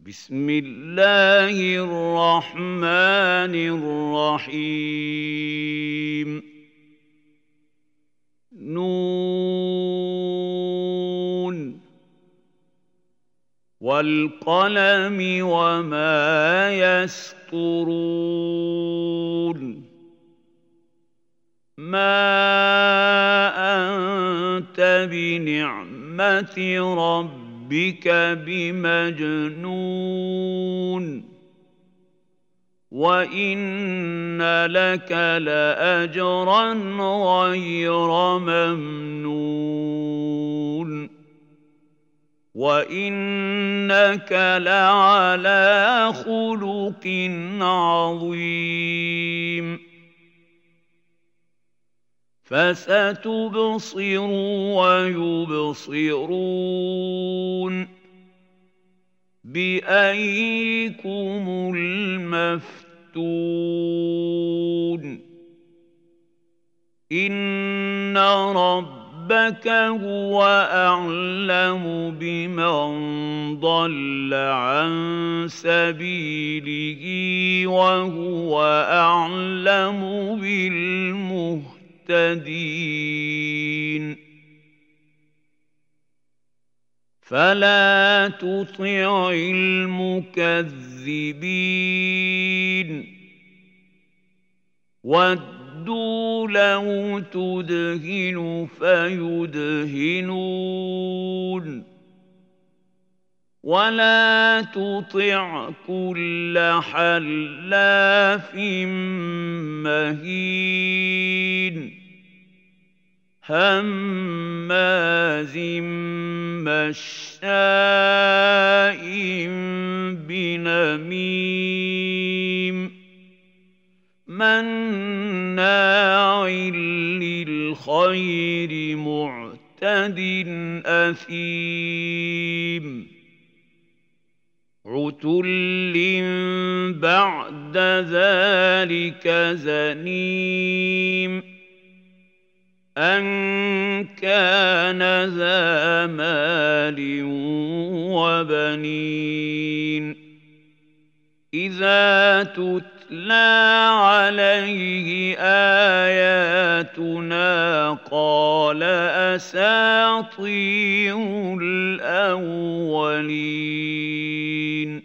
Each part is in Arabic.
بسم الله الرحمن الرحيم نون والقلم وما يسطرون ما أنت بنعمة ربك بمجنون وإن لك لأجرا غير ممنون وإنك لعلى خلق عظيم فستبصر ويبصرون بأيكم المفتون إن ربك هو أعلم بمن ضل عن سبيله وهو أعلم بالمهتدين فلا تطع المكذبين ودوا لو تدهن فيدهنون ولا تطع كل حلاف مهين هماز مشاء بنميم مناع للخير معتد أثيم عتل بعد ذلك زنيم أن كان ذا مال وبنين إذا تتلى عليه آياتنا قال أساطير الأولين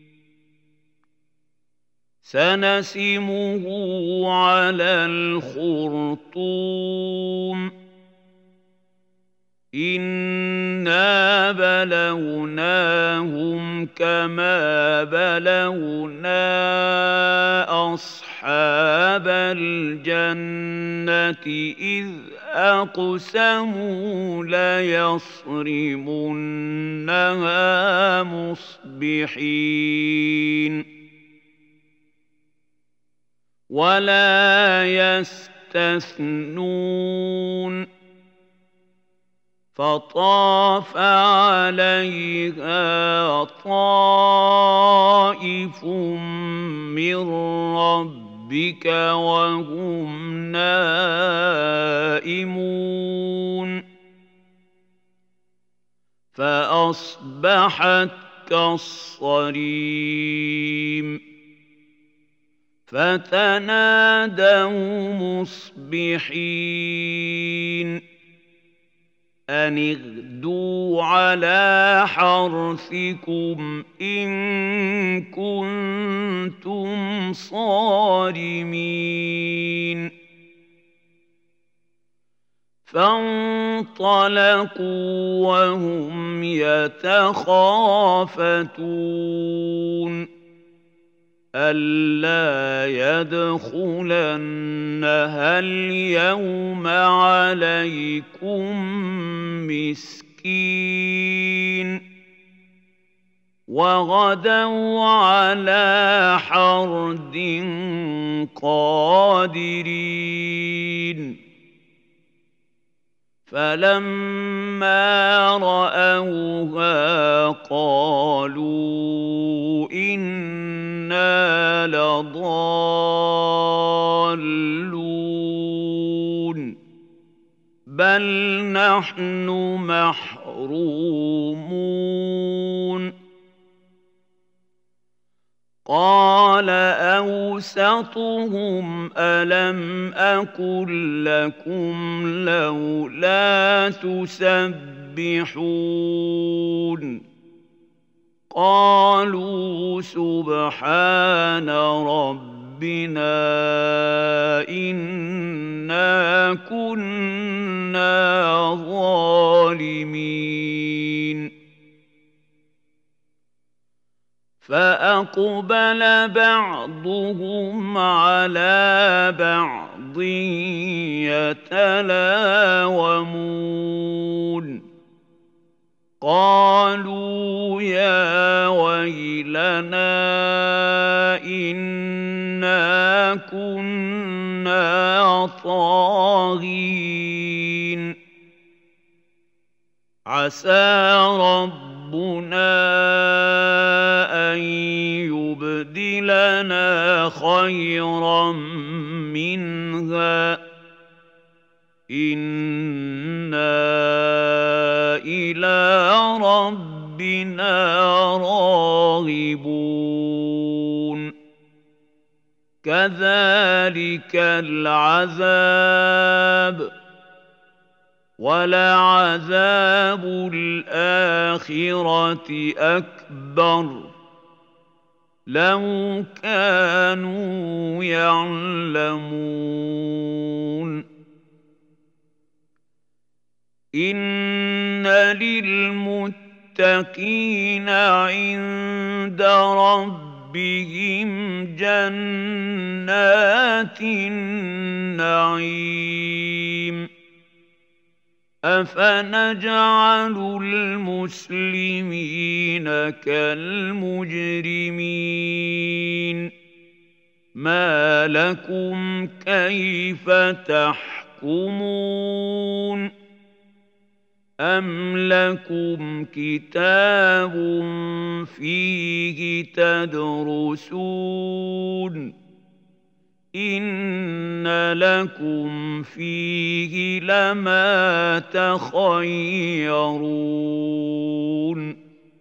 سنسمه على الخرطوم إنا بلوناهم كما بلونا أصحاب الجنة إذ أقسموا ليصرمنها مصبحين ولا يستثنون فطاف عليها طائف من ربك وهم نائمون فأصبحت كالصريم فتنادوا مصبحين أن اغدوا على حرثكم إن كنتم صارمين فانطلقوا وهم يتخافتون ألا يدخلنها اليوم عليكم مسكين وغدوا على حرد قادرين فلما رأوها قالوا إنا لضالون بل نحن محرومون قال أوسطهم ألم أقل لكم لولا تسبحون قالوا سبحان ربنا إنا كنا ظالمين فأقبل بعضهم على بعض يتلاومون قالوا يا ويلنا إنا كنا طاغين عسى ربنا أن يبدلنا خيرا منها إنا إلى ربنا راغبون كذلك العذاب ولعذاب الآخرة أكبر لو كانوا يعلمون إن للمتقين عند ربهم جنات النعيم أفنجعل المسلمين كالمجرمين ما لكم كيف تحكمون أم لكم كتاب فيه تدرسون إن لكم فيه لما تخيرون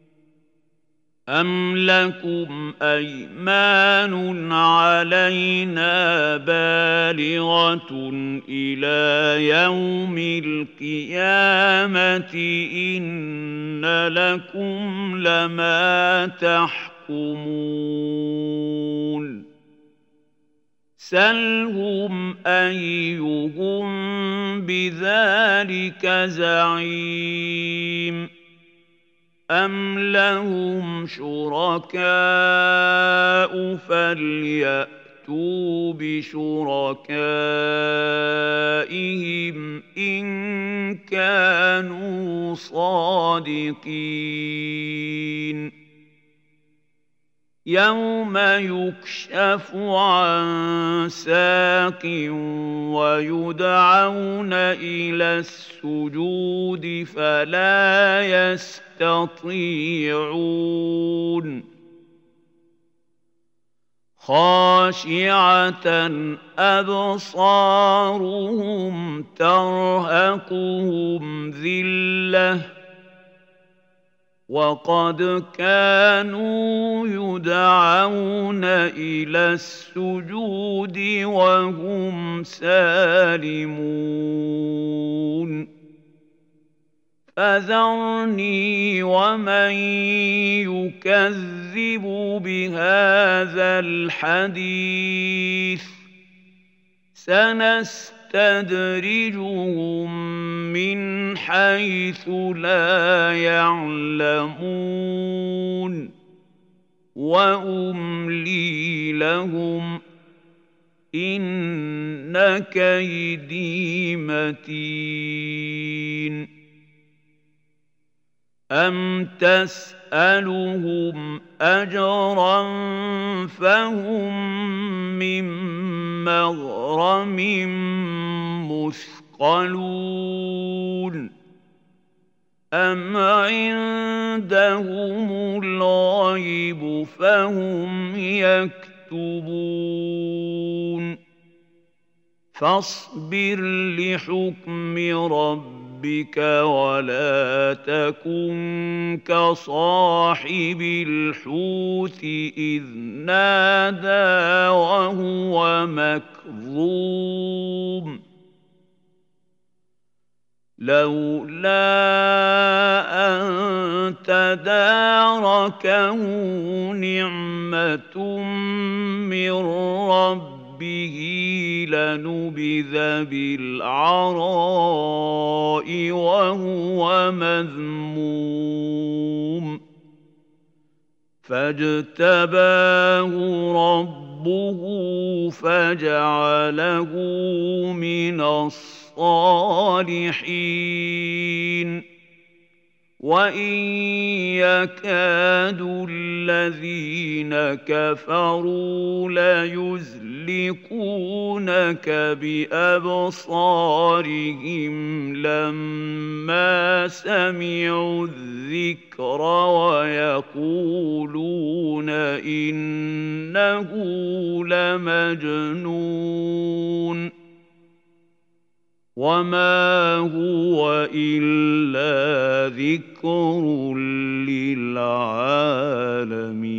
أم لكم أيمان علينا بالغة إلى يوم القيامة إن لكم لما تحكمون سلهم أيهم بذلك زعيم أم لهم شركاء فليأتوا بشركائهم إن كانوا صادقين يوم يكشف عن ساق ويدعون إلى السجود فلا يستطيعون خاشعة أبصارهم ترهقهم ذلة وقد كانوا يدعون إلى السجود وهم سالمون فذرني ومن يكذب بهذا الحديث سنستدرجهم من حيث لا يعلمون وأملي لهم إن كيدي متين أم تسألهم أجرا فهم من مغرم مثقلون أم عندهم الغيب فهم يكتبون فاصبر لحكم ربك ربك ولا تكن كصاحب الحوت إذ نادى وهو مكظوم لولا أن تداركه نعمة من ربه لنبذ بالعراء وهو مذموم فاجتباه ربه فجعله من الصالحين وإن يكاد الذين كفروا ليزلقونك بأبصارهم لما سمعوا الذكر ويقولون إنه لمجنون وما هو إلا ذكر للعالمين